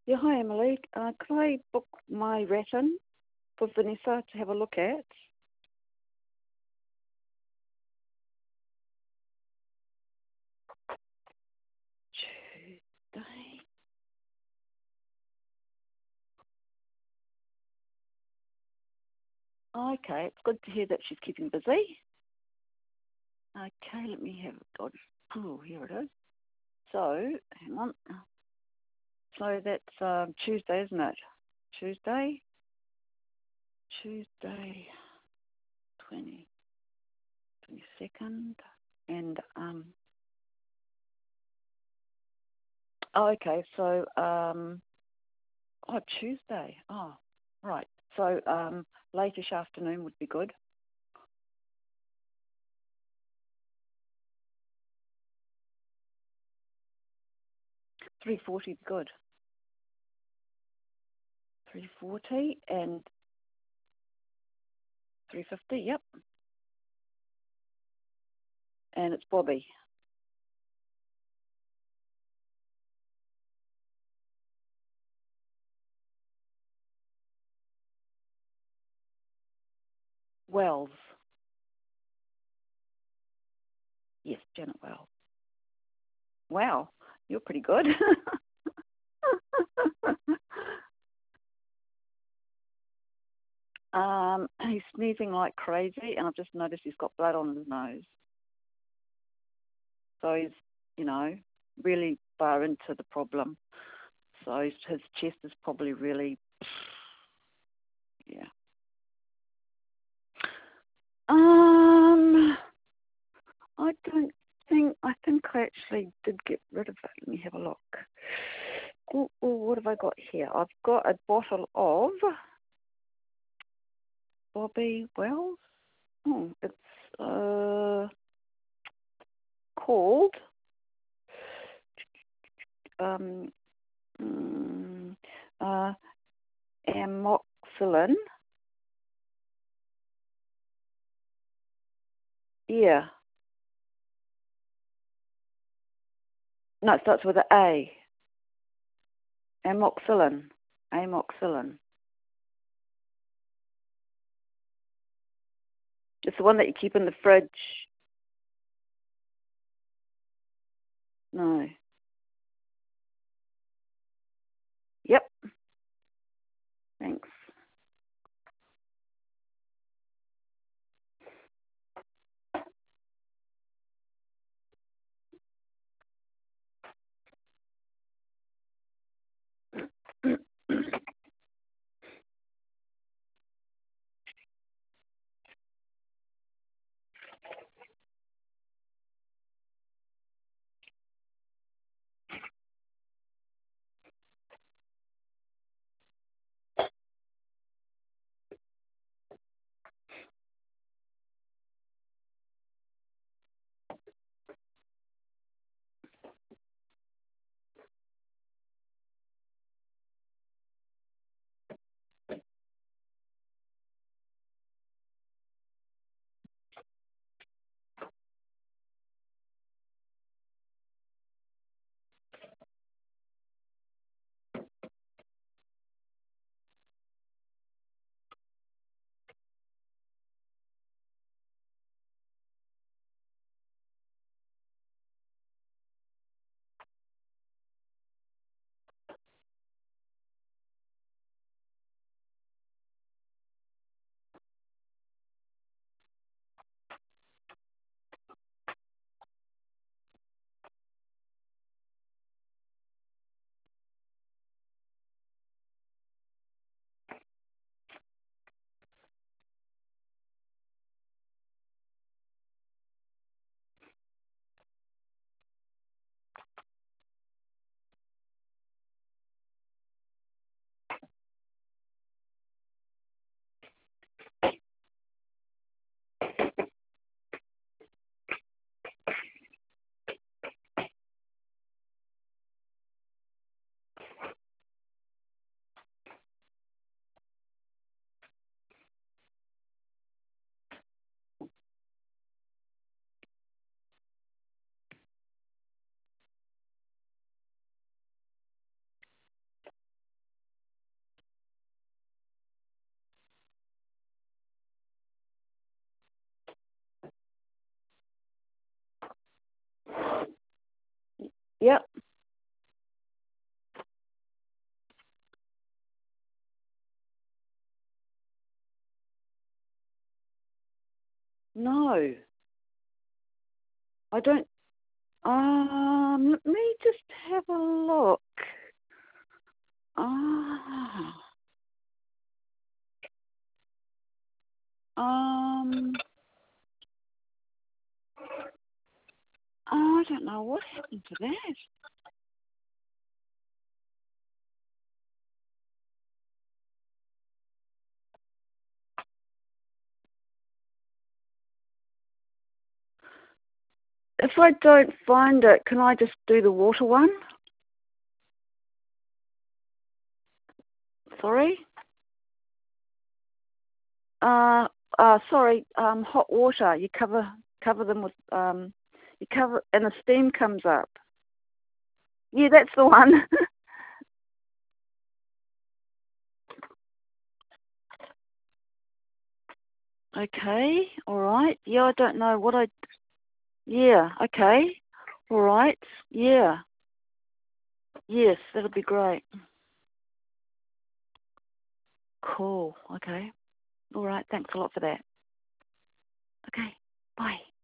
Yeah, hi Emily. Can I book my Ratten for Vanessa to have a look at? Tuesday. Okay, it's good to hear that she's keeping busy. Okay, let me have it. Oh, here it is. So, hang on. So that's Tuesday, isn't it? Tuesday? Tuesday, 22nd. And, okay, so, Tuesday. Oh, right. So, late-ish afternoon would be good. 3:40 is good. 3:40 and 3:50, yep. And it's Bobby. Wells. Yes, Janet Wells. Wow, you're pretty good. He's sneezing like crazy, and I've just noticed he's got blood on his nose. So he's, really far into the problem. So his chest is probably really, yeah. I don't I think I actually did get rid of it. Let me have a look. Ooh, what have I got here? I've got a bottle of Bobby Wells. It's called um, mm, uh, amoxicillin. Yeah. No, it starts with an A. Amoxicillin. Amoxicillin. It's the one that you keep in the fridge. No. Yep. Thanks. Yep. No. I don't. Let me just have a look. Ah. I don't know what happened to that. If I don't find it, can I just do the water one? Sorry? Sorry, hot water. You cover them with, you cover, and the steam comes up. Yeah, that's the one. Okay, all right. Yeah, I don't know what I... Yeah, okay. All right. Yeah. Yes, that'll be great. Cool. Okay. All right. Thanks a lot for that. Okay. Bye.